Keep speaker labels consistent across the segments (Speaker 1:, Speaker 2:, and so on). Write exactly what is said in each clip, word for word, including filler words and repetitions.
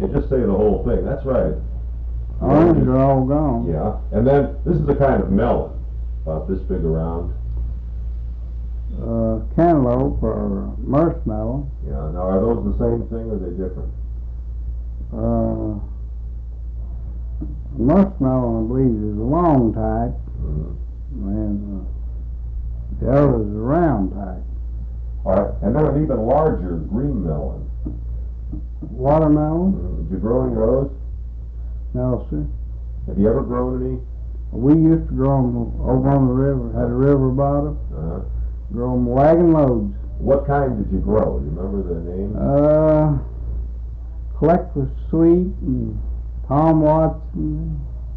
Speaker 1: You just say the whole thing. That's right.
Speaker 2: Oranges are all gone.
Speaker 1: Yeah. And then this is a kind of melon, about this big around.
Speaker 2: Uh, cantaloupe or marshmallow.
Speaker 1: Yeah. Now, are those the same thing or are they different?
Speaker 2: Uh, marshmallow, I believe, is a long type,
Speaker 1: Mm-hmm.
Speaker 2: and uh, the other is a round type.
Speaker 1: All right. And then an even larger green melon.
Speaker 2: Watermelon?
Speaker 1: Mm, did you grow any of those?
Speaker 2: No, sir.
Speaker 1: Have you ever grown any?
Speaker 2: We used to grow them over on the river, had a river bottom,
Speaker 1: Uh-huh.
Speaker 2: grow them wagon loads.
Speaker 1: What kind did you grow? Do you remember the name?
Speaker 2: Uh, Collect was Sweet and Tom Watson.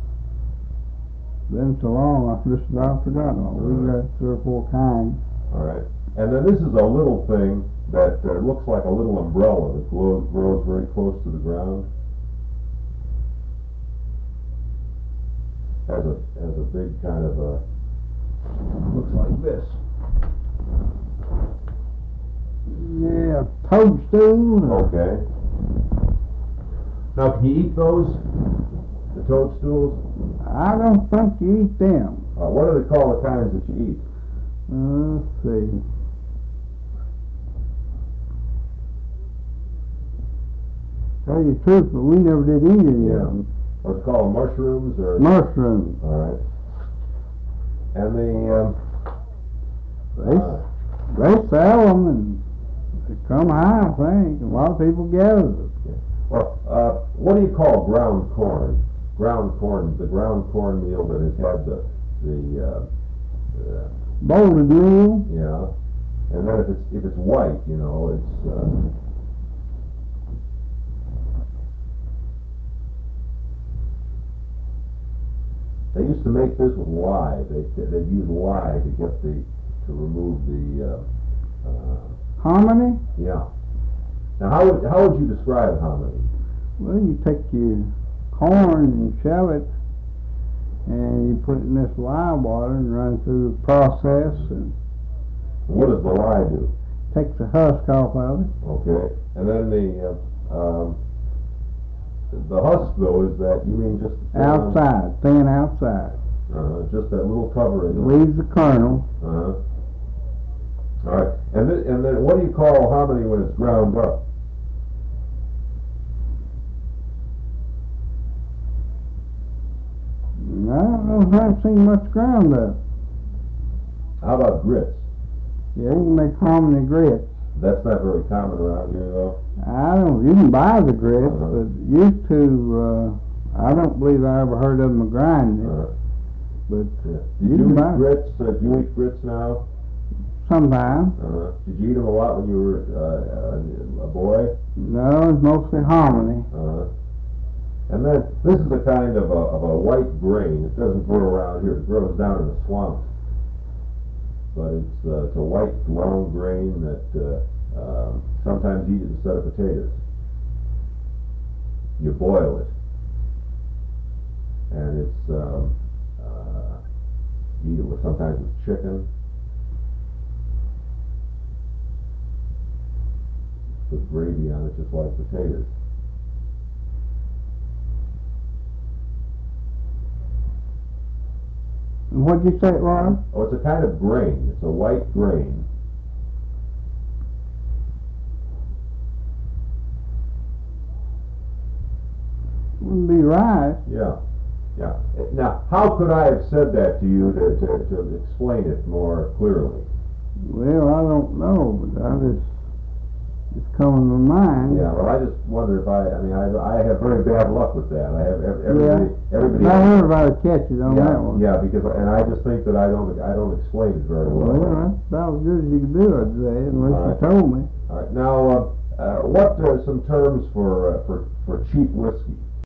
Speaker 2: Been so long, I just about forgot all. We got three or four kinds.
Speaker 1: All right. And then this is a little thing that uh, looks like a little umbrella that grows, grows very close to the ground. Has a has a big kind of a looks like this.
Speaker 2: Yeah, toadstool.
Speaker 1: Okay. Now, can you eat those? The toadstools?
Speaker 2: I don't think you eat them.
Speaker 1: Uh, what do they call the kinds that you eat?
Speaker 2: Uh, let's see. Tell you the truth, but we never did eat any
Speaker 1: Yeah.
Speaker 2: of them.
Speaker 1: What's called mushrooms or?
Speaker 2: Mushrooms.
Speaker 1: All right. And the um,
Speaker 2: They,
Speaker 1: uh,
Speaker 2: they sell them and they come high, I think. A lot of people gather them.
Speaker 1: well, uh, what do you call ground corn? Ground corn, the ground corn meal that has had the the uh, uh,
Speaker 2: Bolted meal.
Speaker 1: yeah, and then if it's if it's white, you know, it's. Uh, They used to make this with lye. They they use lye to get the to remove the uh, uh,
Speaker 2: Hominy?
Speaker 1: yeah. Now how would how would you describe hominy?
Speaker 2: Well, you take your corn and shell it, and you put it in this lye water and run through the process and
Speaker 1: What does the lye do?
Speaker 2: take the husk off of it.
Speaker 1: Okay, and then the uh, um, the husk though is that you mean just the thin-
Speaker 2: Outside, thin outside.
Speaker 1: Uh, just that little covering.
Speaker 2: Leaves the kernel.
Speaker 1: Uh-huh. All right, and then and then what do you call hominy when it's ground up?
Speaker 2: I don't know if I've seen much ground up.
Speaker 1: How about grits?
Speaker 2: Yeah, you can make hominy grits.
Speaker 1: That's not very common around here though.
Speaker 2: I don't, you can buy the grits,
Speaker 1: Uh-huh.
Speaker 2: but used to, uh, I don't believe I ever heard of them grinding it,
Speaker 1: Uh,
Speaker 2: but
Speaker 1: yeah.
Speaker 2: You
Speaker 1: Did you
Speaker 2: can
Speaker 1: eat
Speaker 2: buy-
Speaker 1: grits? Uh, do you eat grits now?
Speaker 2: sometimes.
Speaker 1: Uh, did you eat them a lot when you were uh, uh, a boy?
Speaker 2: No, it's mostly hominy.
Speaker 1: Uh, and then this is a kind of a, of a white grain. It doesn't grow around here. It grows down in the swamps. But it's, uh, it's a white long grain that uh, uh, sometimes you eat it instead of potatoes. You boil it. And it's, um, uh, you eat it with, sometimes with chicken. Put gravy on it just like potatoes.
Speaker 2: And what'd you say it was?
Speaker 1: Oh, it's a kind of grain. It's a white grain.
Speaker 2: Wouldn't be rice.
Speaker 1: Yeah, yeah. Now, how could I have said that to you to, to, to explain it more clearly?
Speaker 2: Well, I don't know, but I just, it's coming to mind.
Speaker 1: Yeah, well, I just wonder if I, I mean, I, I have very bad luck with that. I have ev- everybody, everybody.
Speaker 2: Not everybody catches on
Speaker 1: yeah,
Speaker 2: that one.
Speaker 1: yeah, because, and I just think that I don't, I don't explain it very well.
Speaker 2: Well, that's about as good as you can do, I'd say, unless
Speaker 1: All
Speaker 2: you
Speaker 1: right.
Speaker 2: told me.
Speaker 1: All right, now, uh, uh, what are some terms for, uh, for, for cheap whiskey?